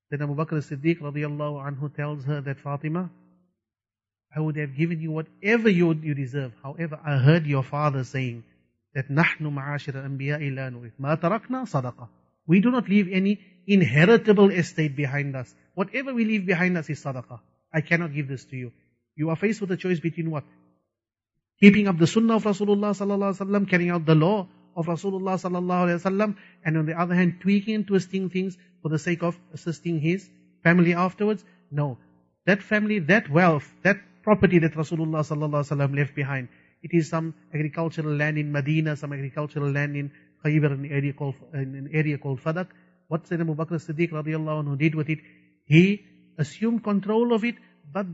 Then Abu Bakr as-Siddiq radiallahu anhu tells her that, Fatima, I would have given you whatever you deserve. However, I heard your father saying that نَحْنُ مَعَاشِرَ الْأَنْبِيَاءِ لَا نُرِثْ مَا تَرَكْنَا صَدَقَةً. We do not leave any inheritable estate behind us. Whatever we leave behind us is sadaqah. I cannot give this to you. You are faced with a choice between what? Keeping up the sunnah of Rasulullah sallallahu alaihi wasallam, carrying out the law of Rasulullah sallallahu alaihi wasallam, and on the other hand, tweaking and twisting things for the sake of assisting his family afterwards. No. That family, that wealth, that property that Rasulullah sallallahu alaihi wasallam left behind, it is some agricultural land in Medina, some agricultural land in Khaybar, an area called Fadak. What Sayyidina Abu Bakr as-Siddiq radiallahu anhu did with it? He assumed control of it, but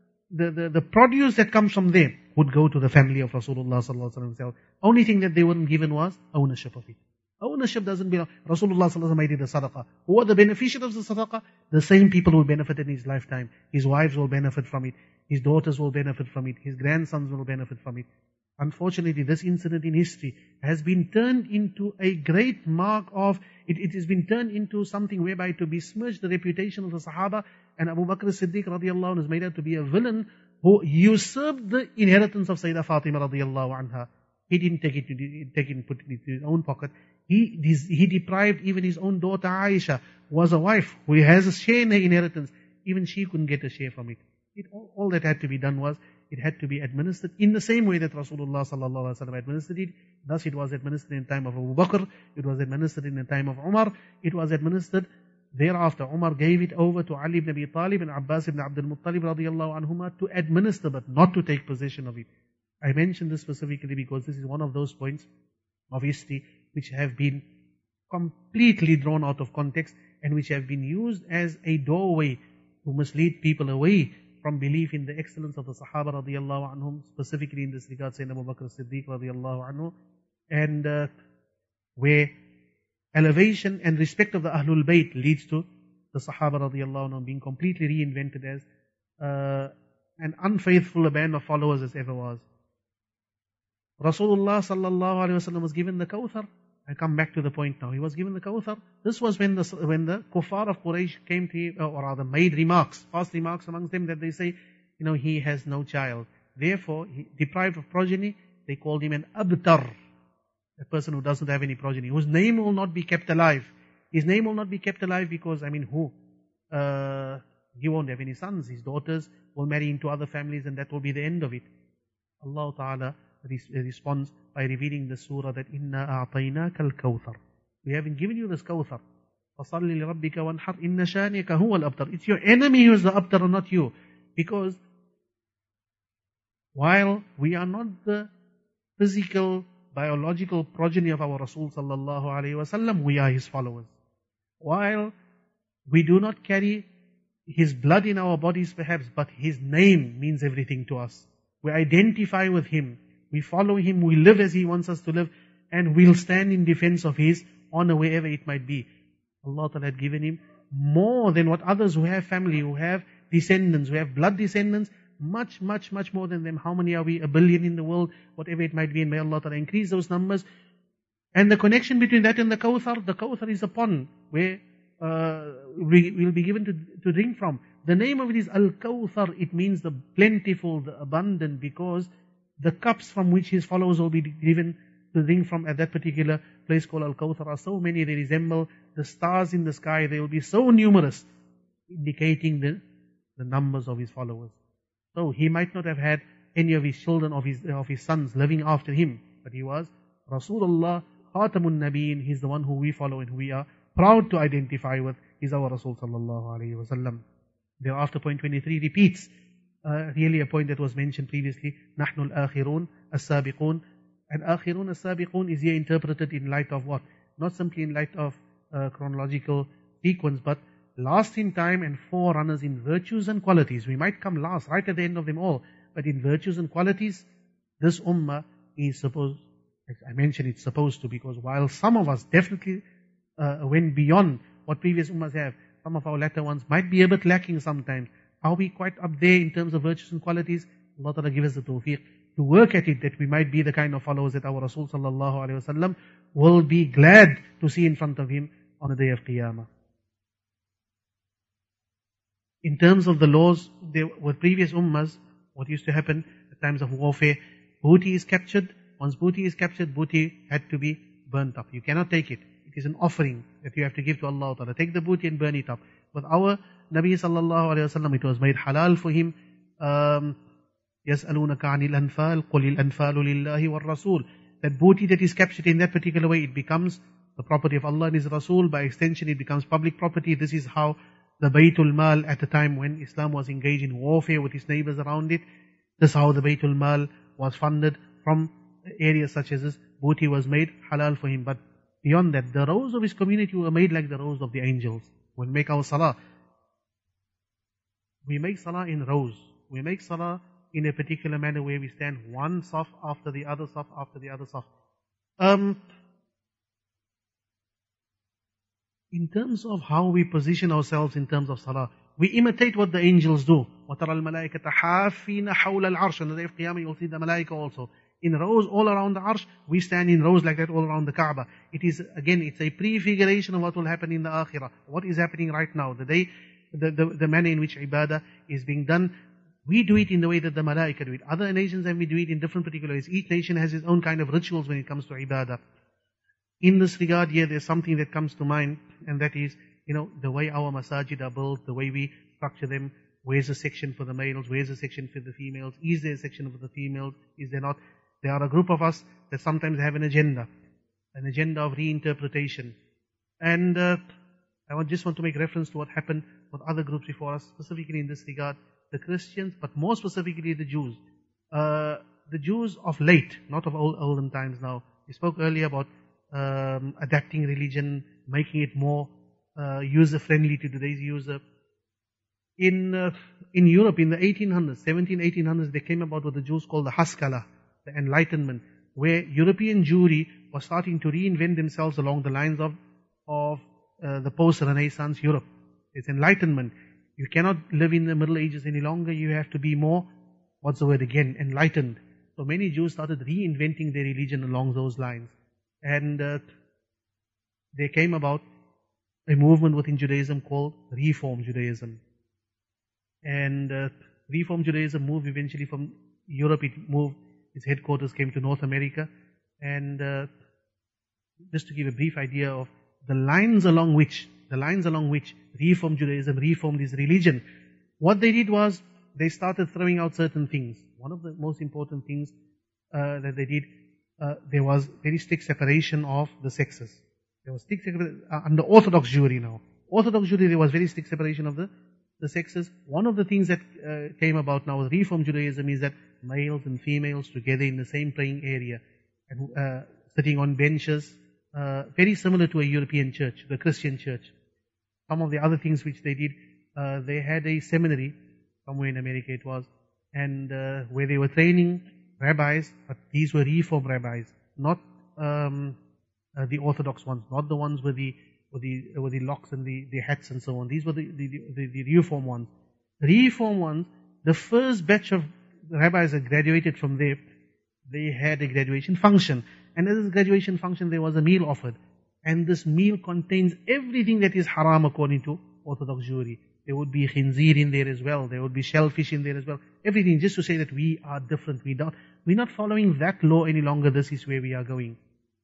the produce that comes from there would go to the family of Rasulullah sallallahu alaihi wasallam. Only thing that they weren't given was ownership of it. Ownership doesn't belong. Rasulullah sallallahu alaihi wasallam made it a sadaqah. Who are the beneficiaries of the sadaqah? The same people who benefited in his lifetime. His wives will benefit from it. His daughters will benefit from it. His grandsons will benefit from it. Unfortunately, this incident in history has been turned into a great mark of, it has been turned into something whereby to besmirch the reputation of the Sahaba, and Abu Bakr as-Siddiq radiallahu anhu is made out to be a villain who usurped the inheritance of Sayyidah Fatima radiallahu anha. He didn't take it and put it into his own pocket. He deprived even his own daughter Aisha, who was a wife, who has a share in her inheritance. Even she couldn't get a share from it. All that had to be done was, it had to be administered in the same way that Rasulullah sallallahu alaihi wasallam administered it. Thus it was administered in the time of Abu Bakr, it was administered in the time of Umar, it was administered thereafter. Umar gave it over to Ali ibn Abi Talib and Abbas ibn Abdul Muttalib radiallahu anhuma to administer, but not to take possession of it. I mention this specifically because this is one of those points of history which have been completely drawn out of context and which have been used as a doorway to mislead people away from belief in the excellence of the Sahaba radiallahu anhum, specifically in this regard, Sayyidina Abu Bakr as-Siddiq radiallahu anhu, and where elevation and respect of the Ahlul Bayt leads to the Sahaba radiallahu anhum being completely reinvented as an unfaithful band of followers as ever was. Rasulullah sallallahu alaihi wasallam was given the Kawthar. I come back to the point now. He was given the Kawthar. This was when the kuffar of Quraysh came to him, or rather made false remarks amongst them, that they say, he has no child. Therefore, deprived of progeny, they called him an abtar, a person who doesn't have any progeny, whose name will not be kept alive. His name will not be kept alive because, who? He won't have any sons. His daughters will marry into other families, and that will be the end of it. Allah Ta'ala responds by revealing the surah that Inna a'tainaka al-kawthar. We haven't given you this kawthar. فَصَلِّ لِرَبِّكَ وَانْحَرْ إِنَّ شَانِكَ هُوَ الْأَبْتَرُ. It's your enemy who is the abtar, not you. Because while we are not the physical, biological progeny of our Rasul sallallahu alaihi wasallam, we are his followers. While we do not carry his blood in our bodies perhaps, but his name means everything to us. We identify with him. We follow him, we live as he wants us to live, and we'll stand in defense of his honor wherever it might be. Allah Ta'ala had given him more than what others who have family, who have descendants, who have blood descendants, much, much, much more than them. How many are we? 1 billion in the world, whatever it might be, and may Allah Ta'ala increase those numbers. And the connection between that and the Kawthar is a pond where we will be given to drink from. The name of it is Al-Kawthar. It means the plentiful, the abundant, because the cups from which his followers will be given to drink from at that particular place called Al-Kawthar are so many, they resemble the stars in the sky. They will be so numerous, indicating the numbers of his followers. So he might not have had any of his children, of his sons living after him, but he was Rasulullah, Khatamun Nabiyyin. He's the one who we follow and who we are proud to identify with. He's our Rasul sallallahu alaihi wasallam. Thereafter, point 23 repeats really a point that was mentioned previously. Nahnu al-akhirun as-sabiqun. And akhirun as-sabiqun is here interpreted in light of what? Not simply in light of chronological sequence, but last in time and forerunners in virtues and qualities. We might come last, right at the end of them all, but in virtues and qualities, this ummah is supposed, I mention it's supposed to, because while some of us definitely went beyond what previous ummahs have, some of our latter ones might be a bit lacking sometimes. Are we quite up there in terms of virtues and qualities? Allah Ta'ala give us the tawfiq to work at it, that we might be the kind of followers that our Rasul sallallahu alaihi wasallam will be glad to see in front of him on the day of Qiyamah. In terms of the laws, there were previous ummahs, what used to happen at times of warfare, booty is captured. Once booty is captured, booty had to be burnt up. You cannot take it. It is an offering that you have to give to Allah Ta'ala. Take the booty and burn it up. With our Nabi sallallahu alayhi wa sallam, it was made halal for him. يَسْأَلُونَكَ عَنِ الْأَنْفَالِ قُلِ الْأَنْفَالُ لِلَّهِ وَالرَّسُولِ. That booty that is captured in that particular way, it becomes the property of Allah and His Rasul. By extension, it becomes public property. This is how the Baytul Mal at the time when Islam was engaged in warfare with its neighbors around it. This is how the Baytul Mal was funded. From areas such as this, booty was made halal for him. But beyond that, the rows of his community were made like the rows of the angels. When we make our salah, we make salah in rows. We make salah in a particular manner where we stand one saf after the other saf after the other saf. In terms of how we position ourselves in terms of salah, we imitate what the angels do. وَتَرَى الْمَلَائِكَةَ حَافِينَ حَوْلَ الْعَرْشِ. On the day of Qiyamah, you'll see the malaika also. In rows all around the arsh, we stand in rows like that all around the Kaaba. It is, again, it's a prefiguration of what will happen in the Akhirah. What is happening right now, the day, the manner in which ibadah is being done. We do it in the way that the malaika do it. Other nations, and we do it in different particular ways. Each nation has its own kind of rituals when it comes to ibadah. In this regard here, there's something that comes to mind, and that is, the way our masajid are built, the way we structure them. Where's a section for the males? Where's a section for the females? Is there a section for the females? Is there not? There are a group of us that sometimes have an agenda of reinterpretation. And I just want to make reference to what happened with other groups before us, specifically in this regard, the Christians, but more specifically the Jews. The Jews of late, not of olden times now. We spoke earlier about adapting religion, making it more user-friendly to today's user. In Europe, in the 1800s, they came about what the Jews call the Haskalah, the Enlightenment, where European Jewry was starting to reinvent themselves along the lines of the post-Renaissance Europe. It's Enlightenment. You cannot live in the Middle Ages any longer. You have to be more, enlightened. So many Jews started reinventing their religion along those lines. And there came about a movement within Judaism called Reform Judaism. And Reform Judaism moved eventually from Europe. Its headquarters came to North America. And just to give a brief idea of the lines along which Reform Judaism reformed his religion, what they did was they started throwing out certain things. One of the most important things that they did, there was very strict separation of the sexes. There was strict separation under Orthodox Jewry now. Orthodox Jewry, there was very strict separation of the sexes. One of the things that came about now with Reform Judaism is that males and females together in the same praying area and sitting on benches, very similar to a European church, the Christian church. Some of the other things which they did, they had a seminary, somewhere in America it was, and where they were training rabbis, but these were Reform rabbis, not the Orthodox ones, not the ones with the locks and the hats and so on. These were the Reform ones. Reform ones, the first batch of rabbis that graduated from there, they had a graduation function. And at this graduation function, there was a meal offered. And this meal contains everything that is haram according to Orthodox Jewry. There would be khinzir in there as well. There would be shellfish in there as well. Everything, just to say that we are different. We're not following that law any longer. This is where we are going.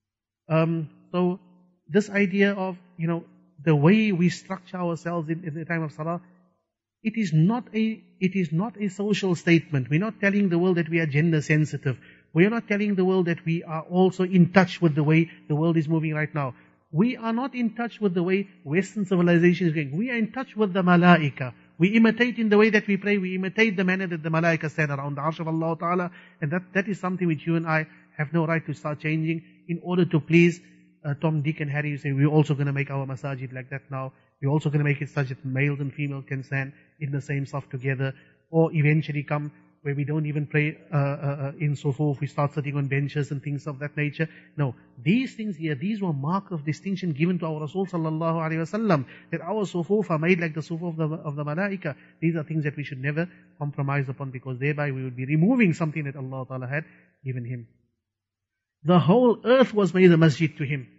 So this idea of, the way we structure ourselves in the time of Salah, it is not a social statement. We're not telling the world that we are gender sensitive. We are not telling the world that we are also in touch with the way the world is moving right now. We are not in touch with the way Western civilization is going. We are in touch with the malaika. We imitate in the way that we pray. We imitate the manner that the malaika stand around the arsh of Allah Ta'ala. And that is something which you and I have no right to start changing in order to please Tom, Dick and Harry. You say, we're also going to make our masajid like that now. We're also going to make it such that males and females can stand in the same saf together. Or eventually come where we don't even pray in sufuf, we start sitting on benches and things of that nature. No, these things here, these were mark of distinction given to our Rasul sallallahu alaihi wasallam, that our sufuf are made like the sufuf of the malaika. These are things that we should never compromise upon, because thereby we would be removing something that Allah Ta'ala had given him. The whole earth was made a masjid to him.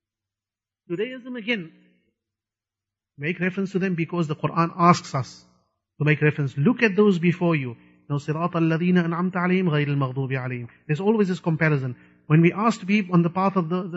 Judaism again, make reference to them because the Quran asks us, to make reference. Look at those before you. صِرَاطَ الَّذِينَ أَنْعَمْتَ عَلَيْهِمْ غَيْرِ الْمَغْضُوبِ عَلَيْهِمْ. There's always this comparison. When we ask to be on the path of the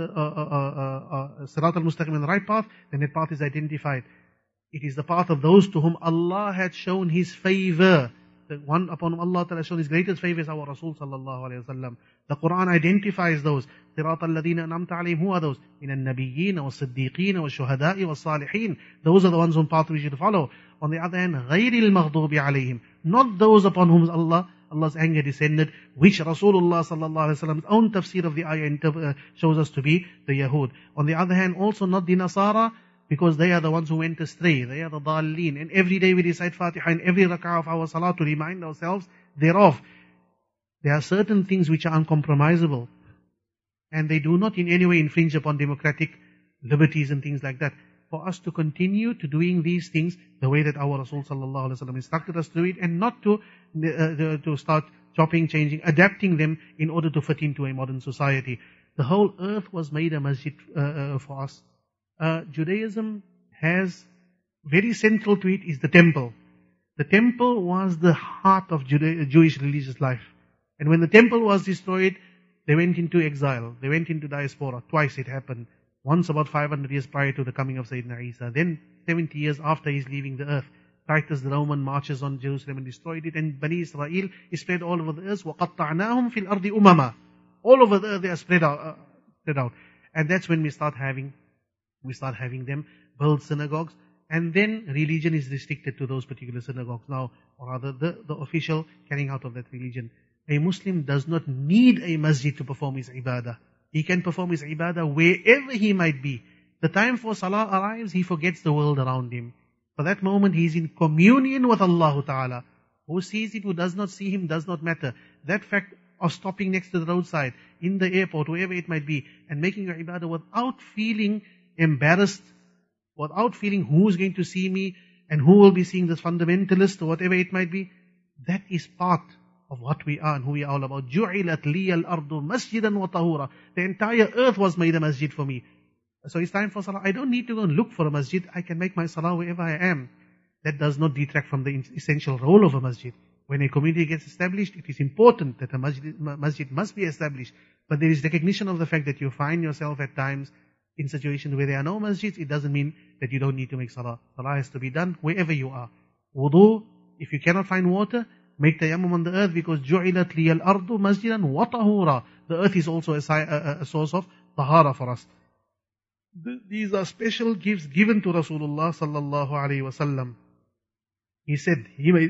Sirat al-Mustaqim, on the right path, then that path is identified. It is the path of those to whom Allah had shown His favor. The one upon whom Allah has shown His greatest favor is our Rasul sallallahu alayhi wa sallam. The Quran identifies those. صِرَاطَ الَّذِينَ أَنْعَمْتَ عَلَيْهِمْ. Who are those? مِنَ النَّبِيِّينَ وَالصِّدِّيقِينَ وَالشُّهَدَاءِ وَالصَّالِحِينَ. Those are the ones on path we should follow. On the other hand, غَيْرِ الْمَغْضُوبِ عَلَيْهِمْ. Not those upon whom Allah's anger descended, which Rasulullah sallallahu alaihi wasallam's own tafsir of the ayah shows us to be the Yahud. On the other hand, also not the Nasara, because they are the ones who went astray. They are the Dallin. And every day we recite Fatiha in every rak'ah of our salah to remind ourselves thereof. There are certain things which are uncompromisable. And they do not in any way infringe upon democratic liberties and things like that. For us to continue to doing these things the way that our Rasul sallallahu alaihi wasallam instructed us to do it, and not to start chopping, changing, adapting them in order to fit into a modern society. The whole earth was made a masjid for us. Judaism has, very central to it is the temple. The temple was the heart of Jewish religious life. And when the temple was destroyed, they went into exile. They went into diaspora. Twice it happened. Once about 500 years prior to the coming of Sayyidina Isa. Then 70 years after he's leaving the earth. Titus the Roman marches on Jerusalem and destroyed it. And Bani Israel is spread all over the earth. وَقَطَّعْنَاهُمْ فِي الْأَرْضِ أُمَمًا. All over the earth they are spread out. And that's when we start having them build synagogues. And then religion is restricted to those particular synagogues now, or rather the official carrying out of that religion. A Muslim does not need a masjid to perform his ibadah. He can perform his ibadah wherever he might be. The time for salah arrives, he forgets the world around him. For that moment, he is in communion with Allah Ta'ala. Who sees him, who does not see him, does not matter. That fact of stopping next to the roadside, in the airport, wherever it might be, and making your ibadah without feeling embarrassed, without feeling who is going to see me, and who will be seeing this fundamentalist, or whatever it might be, that is part of what we are and who we are all about. جُعِلَتْ لِيَ الْأَرْضُ مَسْجِدًا وَطَهُورًا. The entire earth was made a masjid for me. So it's time for salah. I don't need to go and look for a masjid. I can make my salah wherever I am. That does not detract from the essential role of a masjid. When a community gets established, it is important that a masjid must be established. But there is recognition of the fact that you find yourself at times in situations where there are no masjids. It doesn't mean that you don't need to make salah. Salah has to be done wherever you are. Wudu, if you cannot find water, make tayammum on the earth, because جُعِلَتْ لِيَ الْأَرْضُ مَسْجِدًا وَطَهُورًا. The earth is also a source of tahara for us. These are special gifts given to Rasulullah sallallahu alaihi wasallam. He said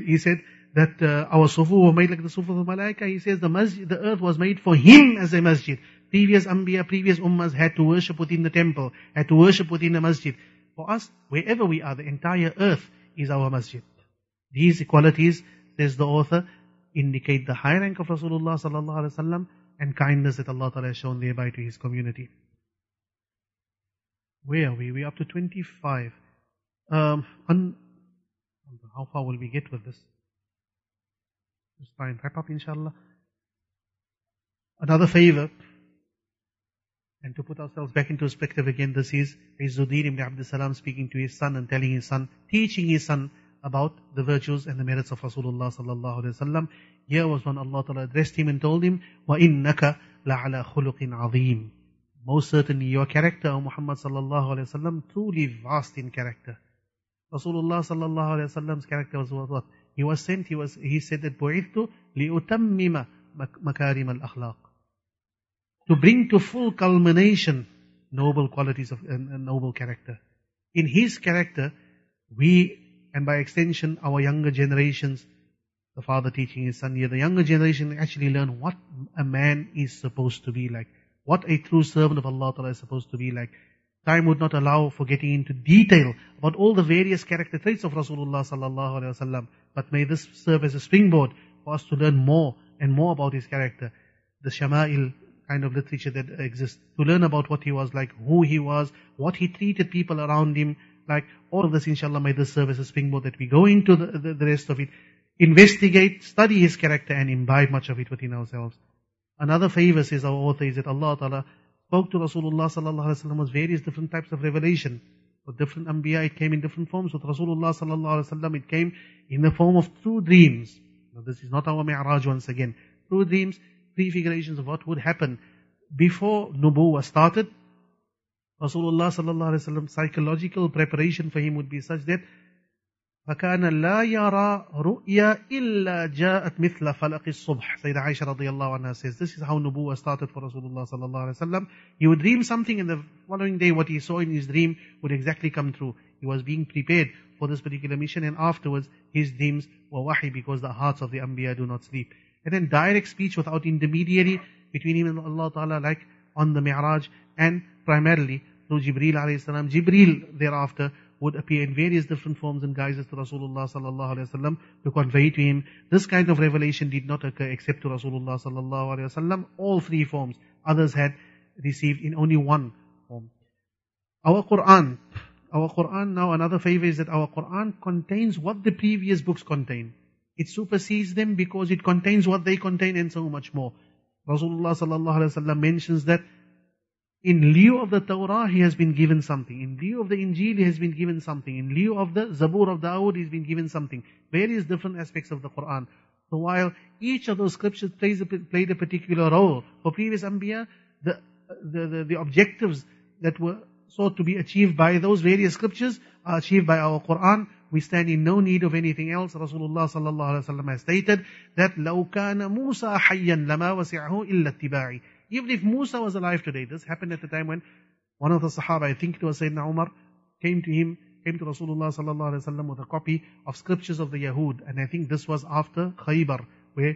that our sufu were made like the sufu of the malaika. He says the earth was made for him as a masjid. Previous anbiya, previous ummahs had to worship within the temple, had to worship within the masjid. For us, wherever we are, the entire earth is our masjid. These qualities, says the author, indicate the high rank of Rasulullah sallallahu alaihi wasallam and kindness that Allah Ta'ala has shown thereby to His community. Where are we? We're up to 25. How far will we get with this? Let's try and wrap up, inshallah. Another favor, and to put ourselves back into perspective again, this is Izzuddin ibn Abdul Salam speaking to his son and telling his son, teaching his son about the virtues and the merits of Rasulullah sallallahu alaihi wasallam. Here was when Allah Ta'ala addressed him and told him, وَإِنَّكَ لَعَلَى خُلُقٍ عَظِيمٍ. Most certainly your character, O Muhammad sallallahu alaihi wasallam, truly vast in character. Rasulullah sallallahu alaihi wasallam's character was what? He was sent, he said that بُعِثْتُ لِأُتَمِّمَ مَكَارِمَ الْأَخْلَاقِ. To bring to full culmination noble qualities of noble character. In his character, we, and by extension our younger generations, the father teaching his son here, the younger generation actually learn what a man is supposed to be like. What a true servant of Allah Ta'ala is supposed to be like. Time would not allow for getting into detail about all the various character traits of Rasulullah sallallahu alaihi wasallam. But may this serve as a springboard for us to learn more and more about his character. The Shama'il kind of literature that exists. To learn about what he was like, who he was, what he treated people around him like. All of this, inshallah, may this serve as a springboard that we go into the rest of it. Investigate, study his character and imbibe much of it within ourselves. Another favor, says our author, is that Allah Ta'ala spoke to Rasulullah sallallahu alaihi wasallam with various different types of revelation. With different Anbiya, it came in different forms. With Rasulullah sallallahu alaihi wasallam, it came in the form of true dreams. Now, this is not our Mi'raj once again. True dreams, prefigurations of what would happen before Nubuwwah started. Rasulullah sallallahu alaihi wasallam, psychological preparation for him would be such that فَكَانَ لَا يَرَى رُؤْيَا إِلَّا جَاءَتْ مِثْلَ فَلَقِ الصُّبْحِ. Sayyidah Aisha radiyallahu anha says, this is how Nubuwwah started for Rasulullah sallallahu alaihi wasallam. He would dream something and the following day what he saw in his dream would exactly come true. He was being prepared for this particular mission, and afterwards his dreams were wahi, because the hearts of the Anbiya do not sleep. And then direct speech without intermediary between him and Allah Ta'ala, like on the Mi'raj, and primarily through Jibreel alayhi salam. Jibreel thereafter would appear in various different forms and guises to Rasulullah sallallahu alaihi wasallam to convey to him. This kind of revelation did not occur except to Rasulullah sallallahu alaihi wasallam. All three forms. Others had received in only one form. Our Quran now, another favor is that our Quran contains what the previous books contain. It supersedes them because it contains what they contain and so much more. Rasulullah sallallahu alaihi wasallam mentions that in lieu of the Torah, he has been given something. In lieu of the Injil, he has been given something. In lieu of the Zabur of Dawood, he has been given something. Various different aspects of the Quran. So while each of those scriptures played a particular role, for previous Anbiya, the objectives that were sought to be achieved by those various scriptures are achieved by our Quran. We stand in no need of anything else. Rasulullah sallallahu alaihi wasallam has stated that لَوْ كَانَ مُوسَى حَيًّا لَمَا وَسِعَهُ إِلَّا اتِّبَاعِي. Even if Musa was alive today, this happened at the time when one of the Sahaba, I think it was Sayyidina Umar, came to Rasulullah sallallahu alaihi wasallam with a copy of scriptures of the Yahud, and I think this was after Khaybar, where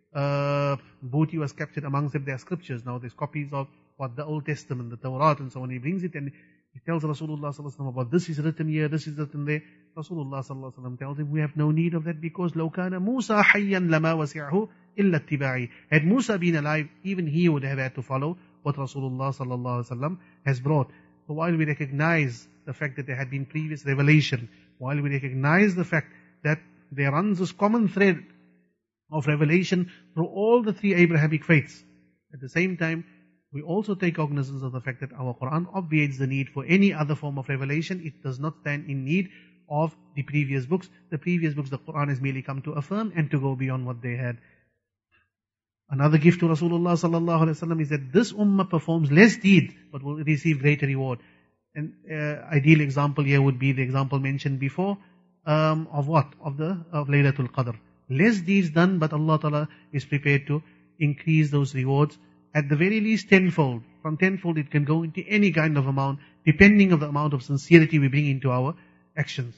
booty was captured amongst them, their scriptures. Now there's copies of what the Old Testament, the Torah, and so on. He brings it and he tells Rasulullah sallallahu alaihi wasallam about this is written here, this is written there. Rasulullah sallallahu alaihi wasallam tells him, we have no need of that, because لَوْ كَانَ مُوسَى حَيًّا لَمَا وَسِعَهُ إِلَّا اتِّبَاعِي. Had Musa been alive, even he would have had to follow what Rasulullah sallallahu alaihi wasallam has brought. So while we recognize the fact that there had been previous revelation, while we recognize the fact that there runs this common thread of revelation through all the three Abrahamic faiths, at the same time, we also take cognizance of the fact that our Quran obviates the need for any other form of revelation. It does not stand in need of the previous books. The previous books, the Quran has merely come to affirm and to go beyond what they had. Another gift to Rasulullah sallallahu alaihi wasallam is that this ummah performs less deeds but will receive greater reward. An ideal example here would be the example mentioned before of what? Of Laylatul Qadr. Less deeds done, but Allah Ta'ala is prepared to increase those rewards. At the very least tenfold. From tenfold it can go into any kind of amount, depending on the amount of sincerity we bring into our actions.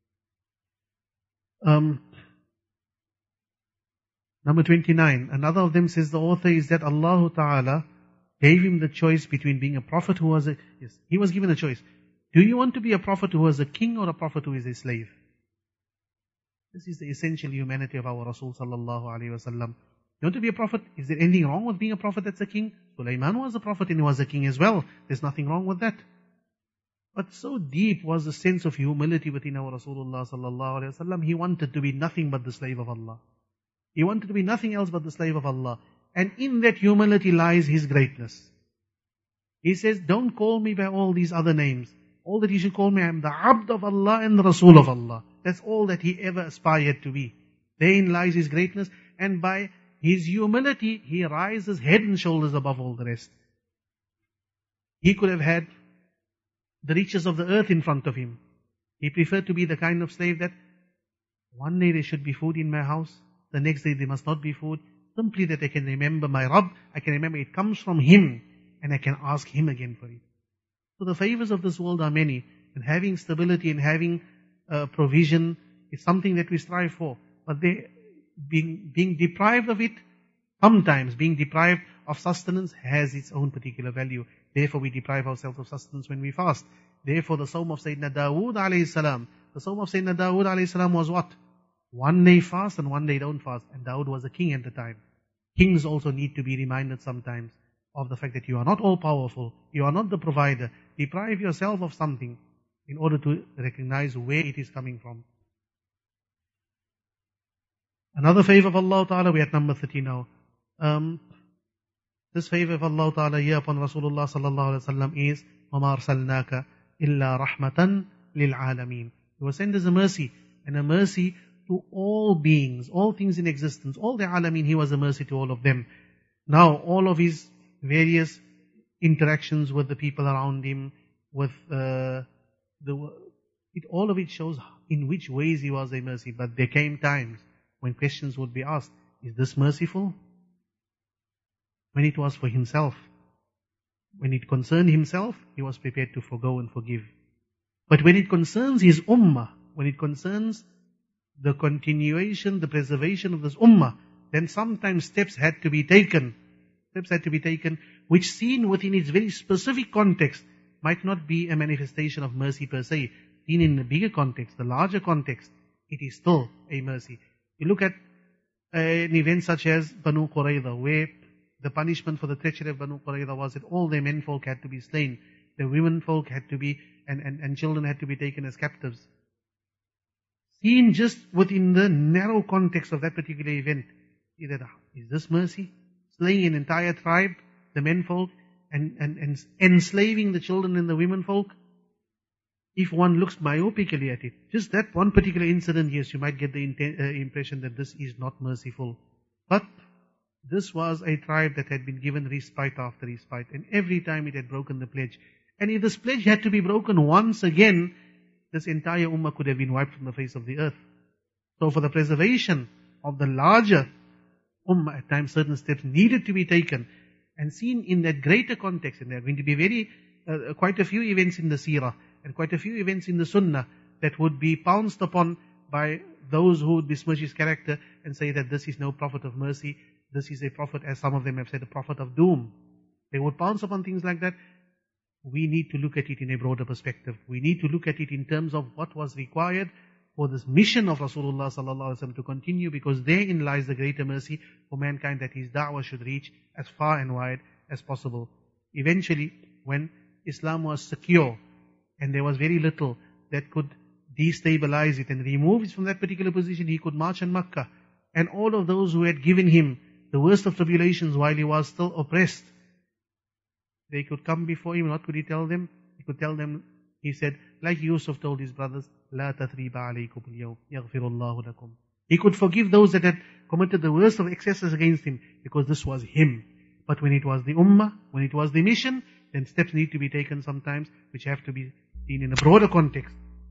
Number 29. Another of them, says the author, is that Allah Ta'ala gave him the choice between being a prophet who was he was given a choice. Do you want to be a prophet who was a king or a prophet who is a slave? This is the essential humanity of our Rasul sallallahu alaihi wasallam. You want to be a prophet? Is there anything wrong with being a prophet that's a king? Sulaiman was a prophet and he was a king as well. There's nothing wrong with that. But so deep was the sense of humility within our Rasulullah sallallahu alaihi wasallam. He wanted to be nothing but the slave of Allah. He wanted to be nothing else but the slave of Allah. And in that humility lies his greatness. He says, don't call me by all these other names. All that you should call me, I am the Abd of Allah and the Rasul of Allah. That's all that he ever aspired to be. Therein lies his greatness, and by his humility, he rises head and shoulders above all the rest. He could have had the riches of the earth in front of him. He preferred to be the kind of slave that one day there should be food in my house, the next day there must not be food, simply that I can remember my Rabb, I can remember it comes from him, and I can ask him again for it. So the favors of this world are many, and having stability and having provision is something that we strive for. But being deprived of it, sometimes being deprived of sustenance has its own particular value. Therefore we deprive ourselves of sustenance when we fast. Therefore the Sawm of Sayyidina Dawood alayhi salam, the Sawm of Sayyidina Dawood alayhi salam was what? One day fast and one day don't fast. And Dawood was a king at the time. Kings also need to be reminded sometimes of the fact that you are not all powerful, you are not the provider. Deprive yourself of something in order to recognize where it is coming from. Another favor of Allah Ta'ala, we're at number 30 now. This favor of Allah Ta'ala here upon Rasulullah Sallallahu Alaihi Wasallam is, وَمَا أَرْسَلْنَاكَ إِلَّا رَحْمَةً لِلْعَالَمِينَ. He was sent as a mercy, and a mercy to all beings, all things in existence, all the alameen. He was a mercy to all of them. Now, all of his various interactions with the people around him, with all of it shows in which ways he was a mercy. But there came times when questions would be asked, is this merciful? When it was for himself, when it concerned himself, he was prepared to forgo and forgive. But when it concerns his ummah, when it concerns the continuation, the preservation of this ummah, then sometimes steps had to be taken. Steps had to be taken, which seen within its very specific context, might not be a manifestation of mercy per se. Seen in the bigger context, the larger context, it is still a mercy. You look at an event such as Banu Qurayza, where the punishment for the treachery of Banu Qurayza was that all their menfolk had to be slain, the womenfolk had to be, and children had to be taken as captives. Seen just within the narrow context of that particular event, is this mercy? Slaying an entire tribe, the menfolk, and enslaving the children and the womenfolk? If one looks myopically at it, just that one particular incident, yes, you might get the impression that this is not merciful. But this was a tribe that had been given respite after respite, and every time it had broken the pledge. And if this pledge had to be broken once again, this entire ummah could have been wiped from the face of the earth. So for the preservation of the larger ummah, at times certain steps needed to be taken. And seen in that greater context, and there are going to be quite a few events in the seerah, and quite a few events in the sunnah, that would be pounced upon by those who would besmirch his character and say that this is no prophet of mercy, this is a prophet, as some of them have said, a prophet of doom. They would pounce upon things like that. We need to look at it in a broader perspective. We need to look at it in terms of what was required for this mission of Rasulullah sallallahu alaihi wasallam to continue, because therein lies the greater mercy for mankind, that his da'wah should reach as far and wide as possible. Eventually, when Islam was secure and there was very little that could destabilize it and remove it from that particular position, he could march on Makkah. And all of those who had given him the worst of tribulations while he was still oppressed, they could come before him. What could he tell them? He could tell them, he said, like Yusuf told his brothers, لا تثريب عليكم اليوم يغفر الله لكم. He could forgive those that had committed the worst of excesses against him, because this was him. But when it was the ummah, when it was the mission, then steps need to be taken sometimes, which have to be seen in a broader context.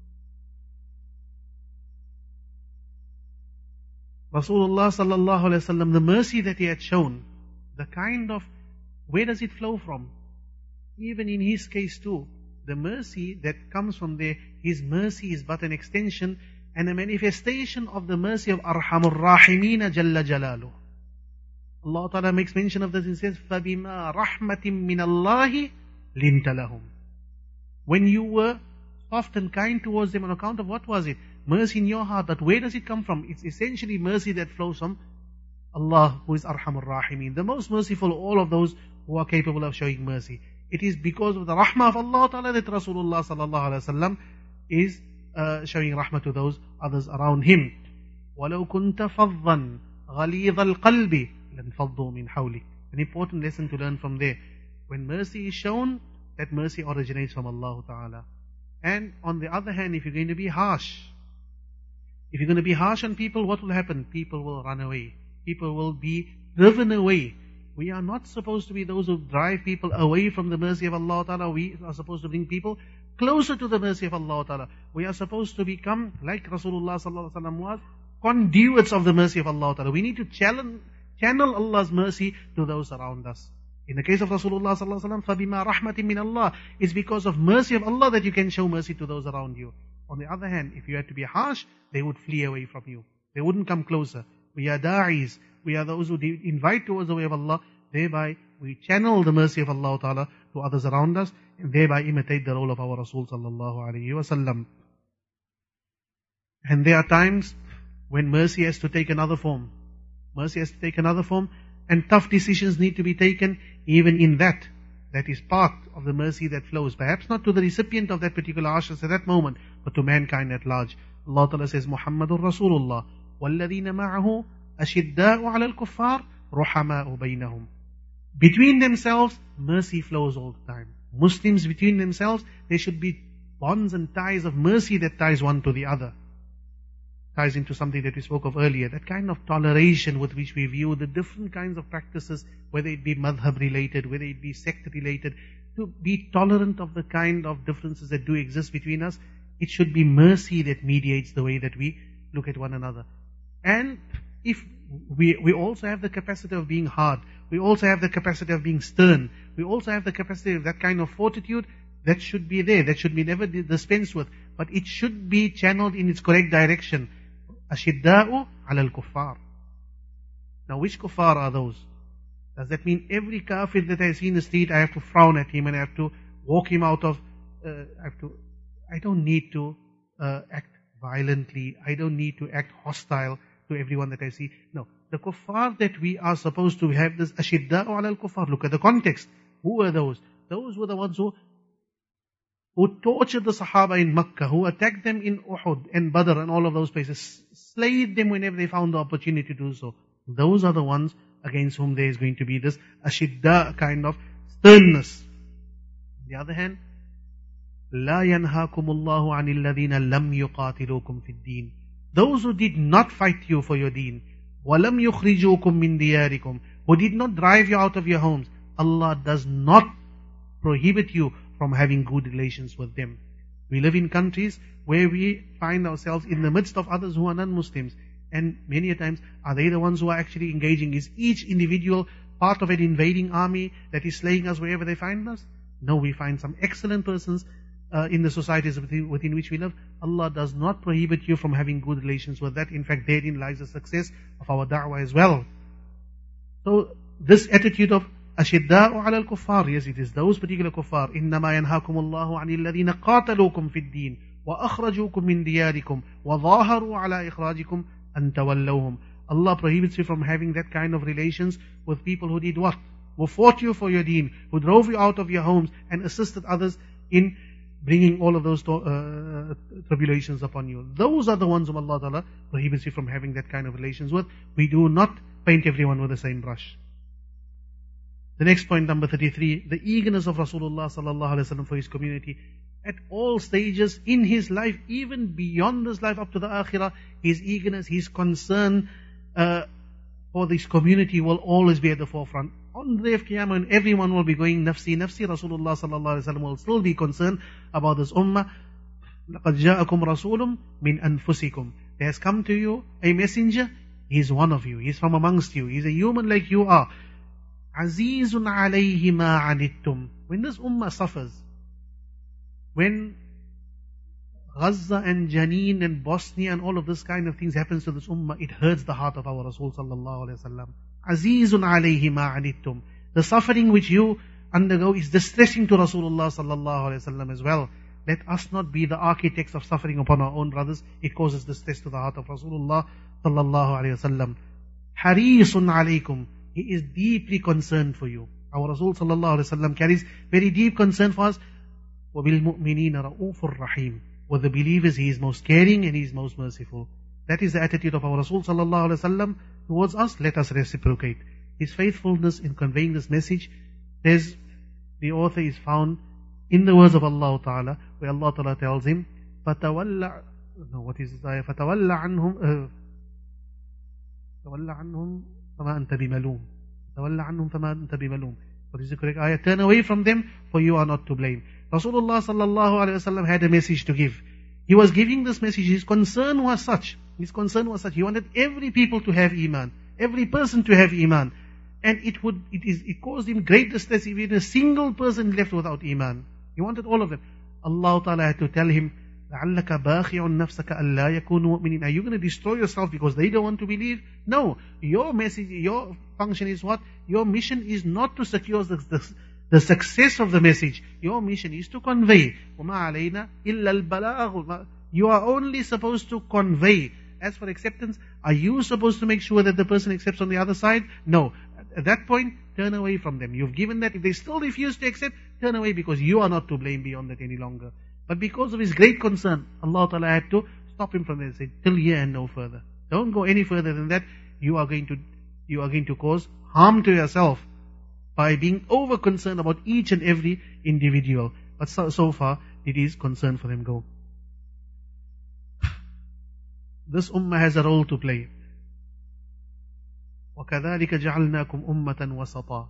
Rasulullah sallallahu alaihi wasallam, the mercy that he had shown, the kind of, where does it flow from? Even in his case too, the mercy that comes from there, his mercy is but an extension and a manifestation of the mercy of Arhamur Rahimeen Jalla Jalaluh. Allah Ta'ala makes mention of this and says, فَبِمَا رَحْمَةٍ مِّنَ اللَّهِ لِنْتَ لَهُمْ. When you were soft and kind towards them, on account of what was it? Mercy in your heart. But where does it come from? It's essentially mercy that flows from Allah, who is Arhamur Rahimeen, the most merciful of all of those who are capable of showing mercy. It is because of the rahmah of Allah Ta'ala that Rasulullah sallallahu alaihi wasallam is showing rahmah to those others around him. وَلَوْ كُنْتَ فَضًّا غَلِيظَ الْقَلْبِ لَنْفَضُّوا مِنْ حَوْلِكَ. An important lesson to learn from there. When mercy is shown, that mercy originates from Allah Ta'ala. And on the other hand, if you're going to be harsh, if you're going to be harsh on people, what will happen? People will run away. People will be driven away. We are not supposed to be those who drive people away from the mercy of Allah Ta'ala. We are supposed to bring people closer to the mercy of Allah Ta'ala. We are supposed to become, like Rasulullah Sallallahu Alaihi Wasallam was, conduits of the mercy of Allah Ta'ala. We need to channel Allah's mercy to those around us. In the case of Rasulullah Sallallahu Alaihi Wasallam, فَبِمَا رَحْمَةٍ مِّنَ اللَّهِ, it's because of mercy of Allah that you can show mercy to those around you. On the other hand, if you had to be harsh, they would flee away from you. They wouldn't come closer. We are da'is. We are those who invite towards the way of Allah. Thereby, we channel the mercy of Allah Ta'ala to others around us, and thereby imitate the role of our Rasul Sallallahu Alaihi Wasallam. And there are times when mercy has to take another form. Mercy has to take another form, and tough decisions need to be taken even in that. That is part of the mercy that flows. Perhaps not to the recipient of that particular harshness at that moment, but to mankind at large. Allah Ta'ala says, Muhammadur Rasulullah, وَالَّذِينَ مَعَهُ أَشِدَّاءُ عَلَى الْكُفَّارِ رُحَمَاءُ بَيْنَهُمْ. Between themselves, mercy flows all the time. Muslims between themselves, they should be bonds and ties of mercy that ties one to the other. Ties into something that we spoke of earlier, that kind of toleration with which we view the different kinds of practices, whether it be madhab related, whether it be sect related, to be tolerant of the kind of differences that do exist between us. It should be mercy that mediates the way that we look at one another. And if we also have the capacity of being hard, we also have the capacity of being stern, we also have the capacity of that kind of fortitude, that should be there, that should be never dispensed with, but it should be channeled in its correct direction. Ashidda'u ala al-kuffar. Now which kuffar are those? Does that mean every kafir that I see in the street, I have to frown at him and I have to walk him out of, I don't need to act violently, I don't need to act hostile to everyone that I see. No, the kuffar that we are supposed to have this ashidda'u ala al-kuffar. Look at the context. Who were those? Those were the ones who tortured the Sahaba in Makkah, who attacked them in Uhud and Badr and all of those places, slayed them whenever they found the opportunity to do so. Those are the ones against whom there is going to be this ashidda kind of sternness. On the other hand, لا ينهاكم الله عن الذين لم يقاتلوكم في الدين. Those who did not fight you for your deen, وَلَمْ يُخْرِجُوكُم مِّن دِيَارِكُمْ, who did not drive you out of your homes, Allah does not prohibit you from having good relations with them. We live in countries where we find ourselves in the midst of others who are non-Muslims. And many a times, are they the ones who are actually engaging? Is each individual part of an invading army that is slaying us wherever they find us? No, we find some excellent persons in the societies within which we live. Allah does not prohibit you from having good relations with that. In fact, therein lies the success of our da'wah as well. So, this attitude of ashidda'u ala al-kuffar, yes, it is those particular kuffar. إِنَّمَا يَنْهَاكُمُ اللَّهُ عَنِ الَّذِينَ قَاتَلُوكُمْ فِي الدِّينِ وَأَخْرَجُوكُمْ مِنْ دِيَارِكُمْ وَظَاهَرُوا عَلَى إِخْرَاجِكُمْ أَنْ تَوَلَّوْهُمْ. Allah prohibits you from having that kind of relations with people who did what? Who fought you for your deen, who drove you out of your homes and assisted others in bringing all of those tribulations upon you. Those are the ones whom Allah Ta'ala prohibits you from having that kind of relations with. We do not paint everyone with the same brush. The next point, number 33, the eagerness of Rasulullah sallallahu alaihi wasallam for his community at all stages in his life, even beyond this life up to the akhirah. His eagerness, his concern for this community will always be at the forefront. On the day of Qiyamah, when everyone will be going nafsi, nafsi, Rasulullah sallallahu alaihi wasallam will still be concerned about this ummah. لَقَدْ جَاءَكُمْ رَسُولٌ مِّنْ أَنفُسِكُمْ. There has come to you a messenger. He is one of you. He is from amongst you. He is a human like you are. عَزِيزٌ عَلَيْهِ مَا عَنِتُّمْ. When this ummah suffers, when Gaza and Janeen and Bosnia and all of this kind of things happens to this ummah, it hurts the heart of our Rasul sallallahu alaihi wasallam. Azizun alayhi ma anittum. The suffering which you undergo is distressing to Rasulullah sallallahu alaihi wasallam as well. Let us not be the architects of suffering upon our own brothers. It causes distress to the heart of Rasulullah sallallahu alaihi wasallam. Harisun alaykum. He is deeply concerned for you. Our Rasul sallallahu alaihi wasallam carries very deep concern for us. وَبِالْمُؤْمِنِينَ رَؤُوفٌ رَحِيمٌ. With the believers, he is most caring and he is most merciful. That is the attitude of our Rasul sallallahu alaihi wasallam towards us. Let us reciprocate. His faithfulness in conveying this message, the author is found in the words of Allah Ta'ala, where Allah Ta'ala tells him, فَتَوَلَّ عَنْهُمْ فَمَا أَنْتَ بِمَلُومٍ. تَوَلَّ عَنْهُمْ فَمَا أَنْتَ بِمَلُومٍ. What is the correct ayah? Turn away from them, for you are not to blame. Rasulullah sallallahu alaihi wasallam had a message to give. He was giving this message. His concern was such. He wanted every people to have iman, every person to have iman, and it caused him great distress if even a single person left without iman. He wanted all of them. Allah Ta'ala had to tell him, لَعَلَّكَ بَاخِعٌ نَفْسَكَ أَلَّا يَكُونُوا مُؤْمِنِينَ. Are you going to destroy yourself because they don't want to believe? No. Your message, your function is what? Your mission is not to secure the success of the message. Your mission is to convey. وَمَا عَلَيْنَا إِلَّا الْبَلَاغُ. You are only supposed to convey. As for acceptance, are you supposed to make sure that the person accepts on the other side? No. At that point, turn away from them. You've given that. If they still refuse to accept, turn away, because you are not to blame beyond that any longer. But because of his great concern, Allah Ta'ala had to stop him from there and say, till here and no further. Don't go any further than that. You are going to cause harm to yourself by being over concerned about each and every individual. But so far, it is concern for them, go. This ummah has a role to play. وَكَذَلِكَ جَعَلْنَاكُمْ أُمَّةً وَسَطًا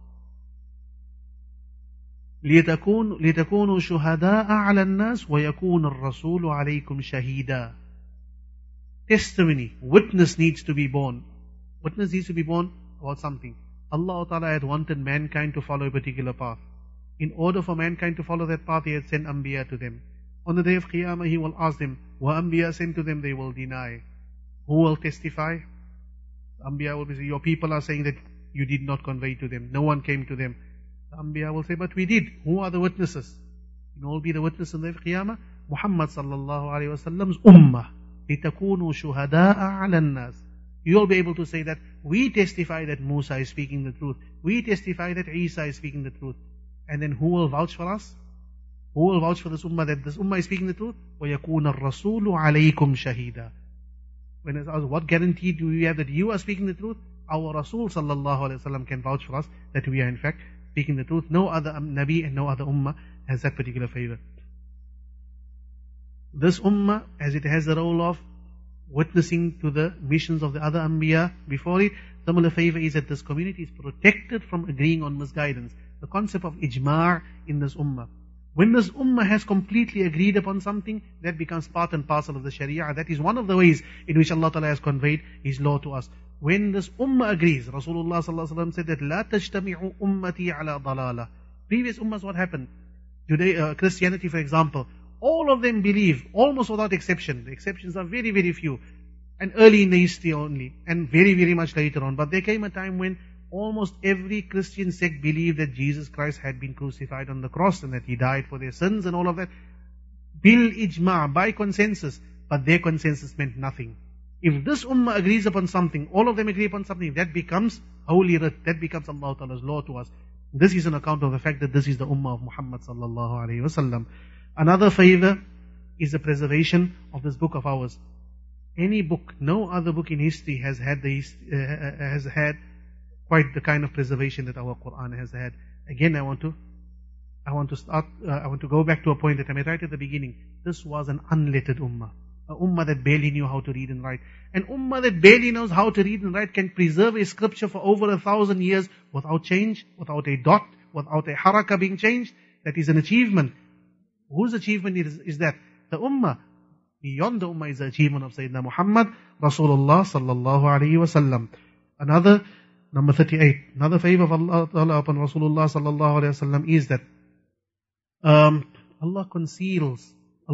لِتَكُونُوا شُهَدَاءَ عَلَى النَّاسِ وَيَكُونَ الرَّسُولُ عَلَيْكُمْ شَهِيدًا. Testimony, witness needs to be born. Witness needs to be born about something. Allah Ta'ala had wanted mankind to follow a particular path. In order for mankind to follow that path, He had sent Anbiya to them. On the day of Qiyamah, He will ask them, "Wa Anbiya sent to them?" They will deny. Who will testify? Anbiya will say, "Your people are saying that you did not convey to them. No one came to them." The Anbiya will say, "But we did." Who are the witnesses? You will be the witness on the day of Qiyamah? Muhammad sallallahu alayhi wa sallam's ummah. لِتَكُونُوا شُهَدَاءَ عَلَى النَّاسِ. You will be able to say that we testify that Musa is speaking the truth. We testify that Isa is speaking the truth. And then who will vouch for us? Who will vouch for this ummah that this ummah is speaking the truth? وَيَكُونَ الرَّسُولُ عَلَيْكُمْ شَهِيدًا. When it's asked, what guarantee do we have that you are speaking the truth? Our Rasul sallallahu alayhi wa sallam can vouch for us that we are in fact speaking the truth. No other Nabi and no other ummah has that particular favor. This ummah, as it has the role of witnessing to the missions of the other Anbiya before it, similar favor is that this community is protected from agreeing on misguidance. The concept of ijma' in this ummah. When this ummah has completely agreed upon something, that becomes part and parcel of the Sharia. That is one of the ways in which Allah Ta'ala has conveyed His law to us. When this ummah agrees, Rasulullah Sallallahu Alaihi Wasallam said that لا تجتمع أمتي على ضلالة. Previous ummahs, what happened? Today, Christianity, for example, all of them believe, almost without exception. The exceptions are very, very few. And early in the history only. And very, very much later on. But there came a time when almost every Christian sect believed that Jesus Christ had been crucified on the cross and that He died for their sins and all of that. Bil ijma', by consensus. But their consensus meant nothing. If this ummah agrees upon something, all of them agree upon something, that becomes holy writ, that becomes Allah Ta'ala's law to us. This is an account of the fact that this is the ummah of Muhammad sallallahu alayhi wa sallam. Another favor is the preservation of this book of ours. Any book, no other book in history has had quite the kind of preservation that our Quran has had. Again, I want to go back to a point that I made right at the beginning. This was an unlettered ummah. An ummah that barely knew how to read and write. An ummah that barely knows how to read and write can preserve a scripture for over 1,000 years without change, without a dot, without a haraka being changed. That is an achievement. Whose achievement is that? The ummah. Beyond the ummah is the achievement of Sayyidina Muhammad, Rasulullah sallallahu alayhi wa sallam. Another, number 38, another favor of Allah Ta'ala upon Rasulullah sallallahu alayhi wa sallam is that Allah conceals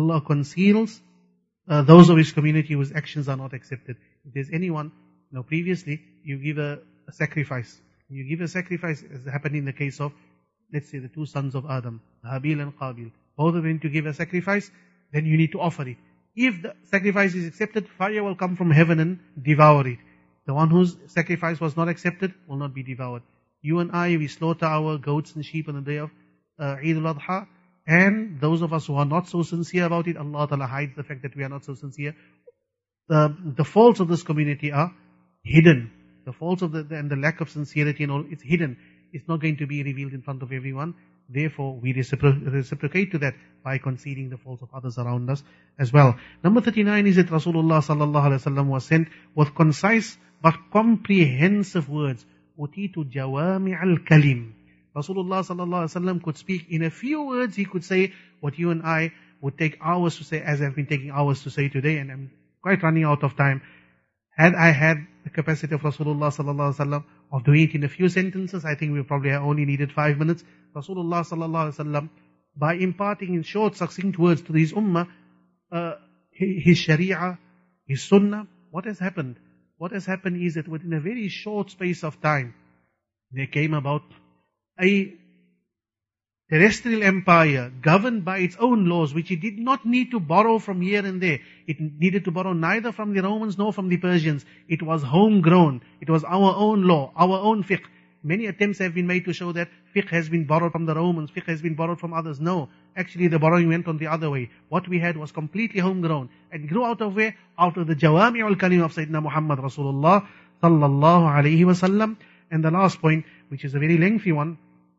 those of His community whose actions are not accepted. If there's anyone, previously you give a sacrifice. You give a sacrifice, as happened in the case of, let's say, the two sons of Adam, Habil and Qabil. Both of them to give a sacrifice, then you need to offer it. If the sacrifice is accepted, fire will come from heaven and devour it. The one whose sacrifice was not accepted will not be devoured. You and I, we slaughter our goats and sheep on the day of Eid al-Adha, and those of us who are not so sincere about it, Allah Ta'ala hides the fact that we are not so sincere. The faults of this community are hidden. The faults of and the lack of sincerity and all, it's hidden. It's not going to be revealed in front of everyone. Therefore, we reciprocate to that by conceding the faults of others around us as well. Number 39 is that Rasulullah sallallahu alaihi wasallam was sent with concise but comprehensive words. Utitu jawami al-kalim. Rasulullah sallallahu alaihi wasallam could speak in a few words. He could say what you and I would take hours to say, as I've been taking hours to say today, and I'm quite running out of time. Had I had the capacity of Rasulullah sallallahu alaihi wasallam of doing it in a few sentences, I think we probably only needed 5 minutes. Rasulullah sallallahu alaihi wasallam, by imparting in short, succinct words to his ummah, his sharia, his sunnah, what has happened? What has happened is that within a very short space of time, there came about a terrestrial empire governed by its own laws, which it did not need to borrow from here and there. It needed to borrow neither from the Romans nor from the Persians. It was homegrown. It was our own law, our own fiqh. Many attempts have been made to show that fiqh has been borrowed from the Romans, fiqh has been borrowed from others. No, actually the borrowing went on the other way. What we had was completely homegrown and grew out of where? Out of the Jawami al-Kalim of Sayyidina Muhammad Rasulullah sallallahu alayhi wa sallam. And the last point, which is a very lengthy one,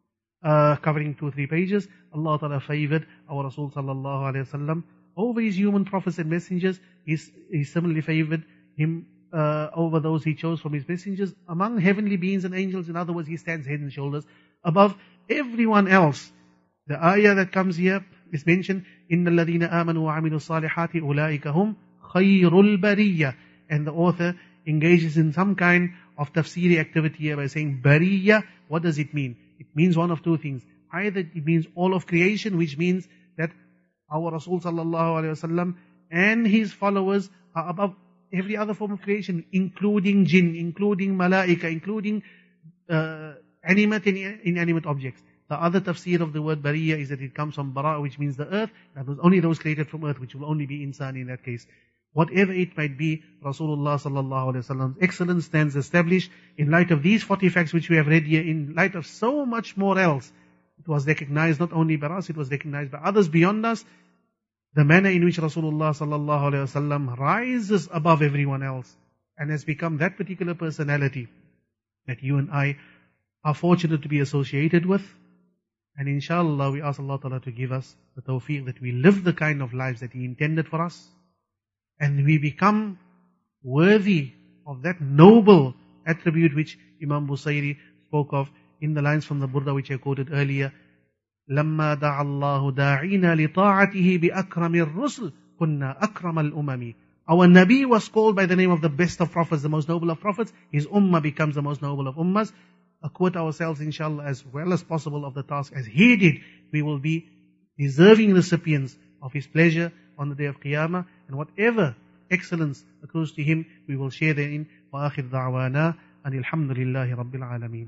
covering 2-3 pages. Allah Ta'ala favored our Rasul Sallallahu Alaihi Wasallam over his human prophets and messengers. He similarly favored him over those he chose from his messengers. Among heavenly beings and angels, in other words, he stands head and shoulders above everyone else. The ayah that comes here is mentioned, إِنَّ الَّذِينَ آمَنُوا وَعَمِلُوا الصَّالِحَاتِ أُولَٰئِكَ هُمْ خَيْرُ الْبَرِيَّةِ. And the author engages in some kind of tafsiri activity here by saying, Bariyya, what does it mean? It means one of two things. Either it means all of creation, which means that our Rasul Sallallahu Alaihi Wasallam and his followers are above every other form of creation, including jinn, including malaika, including animate and inanimate objects. The other tafsir of the word bariya is that it comes from bara, which means the earth. That was only those created from earth, which will only be insan in that case. Whatever it might be, Rasulullah Sallallahu Alaihi Wasallam's excellence stands established in light of these 40 facts which we have read here, in light of so much more else. It was recognized not only by us, it was recognized by others beyond us. The manner in which Rasulullah Sallallahu Alaihi Wasallam rises above everyone else and has become that particular personality that you and I are fortunate to be associated with. And inshallah, we ask Allah Ta'ala to give us the tawfiq that we live the kind of lives that He intended for us, and we become worthy of that noble attribute which Imam Busayri spoke of in the lines from the Burda which I quoted earlier. لما دعا الله داعينا لطاعته بأكرم الرسل كنا أكرم الأمم. Our Nabi was called by the name of the best of prophets, the most noble of prophets. His ummah becomes the most noble of ummahs. Acquit ourselves, inshallah, as well as possible of the task as he did. We will be deserving recipients of his pleasure on the day of Qiyamah, and whatever excellence accrues to him, we will share therein. وآخر دعوانا أن الحمد لله رب العالمين.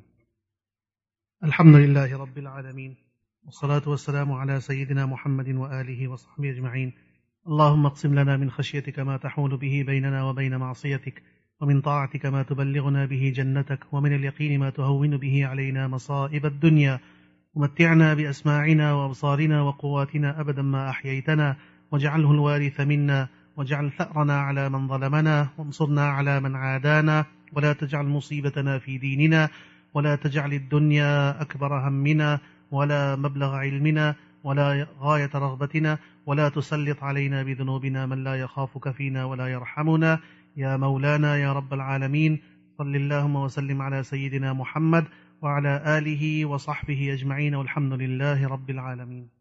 الحمد لله رب العالمين. والصلاة والسلام على سيدنا محمد وآله وصحبه أجمعين. اللهم اقسم لنا من خشيتك ما تحول به بيننا وبين معصيتك، ومن طاعتك ما تبلغنا به جنتك، ومن اليقين ما تهون به علينا مصائب الدنيا، ومتعنا بأسماعنا وأبصارنا وقواتنا أبدا ما أحييتنا، واجعله الوارث منا، واجعل ثأرنا على من ظلمنا، وانصرنا على من عادانا، ولا تجعل مصيبتنا في ديننا، ولا تجعل الدنيا أكبر همنا ولا مبلغ علمنا ولا غاية رغبتنا، ولا تسلط علينا بذنوبنا من لا يخافك فينا ولا يرحمنا، يا مولانا يا رب العالمين. صل اللهم وسلم على سيدنا محمد وعلى آله وصحبه أجمعين، والحمد لله رب العالمين.